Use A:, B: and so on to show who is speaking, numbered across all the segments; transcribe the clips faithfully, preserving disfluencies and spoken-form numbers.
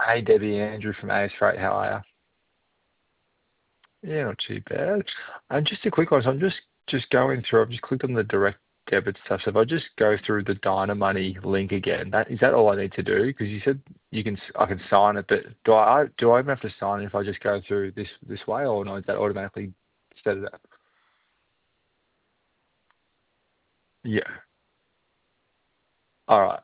A: Hey Debbie, Andrew from A S Freight, how are you? Yeah, not too bad. And just a quick one, so I'm just just going through. I've just clicked on the direct debit stuff. So if I just go through the Dynamoney link again, that is that all I need to do? Because you said you can, I can sign it, but do I do I even have to sign it if I just go through this this way, or no? Is that automatically set it up? Yeah. All right.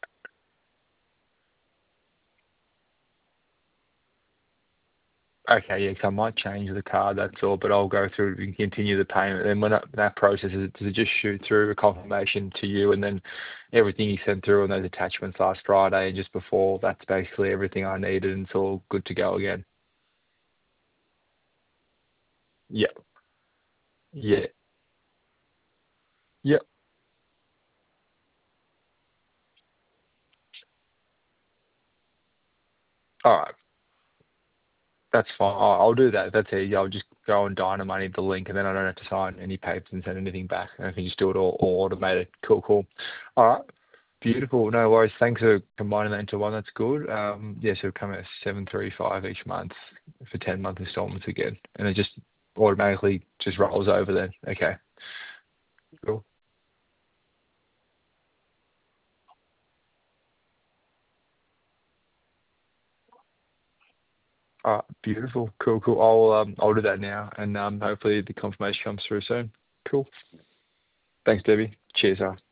A: Okay, yeah, 'cause I might change the card, that's all, but I'll go through and continue the payment. Then when that, that process is, does it just shoot through a confirmation to you and then everything you sent through on those attachments last Friday and just before, that's basically everything I needed and it's all good to go again? Yep. Yeah. Yep. All right. That's fine. I'll, I'll do that. That's easy. I'll just go on Dynamoney, the link, and then I don't have to sign any papers and send anything back. And I can just do it all, all automated. Cool, cool. All right. Beautiful. No worries. Thanks for combining that into one. That's good. Um, yeah, so come at seven three five each month for ten month installments again, and it just automatically just rolls over then. Okay. Cool. All right. Beautiful. Cool. Cool. I'll um I'll do that now, and um hopefully the confirmation comes through soon. Cool. Thanks, Debbie. Cheers. Uh.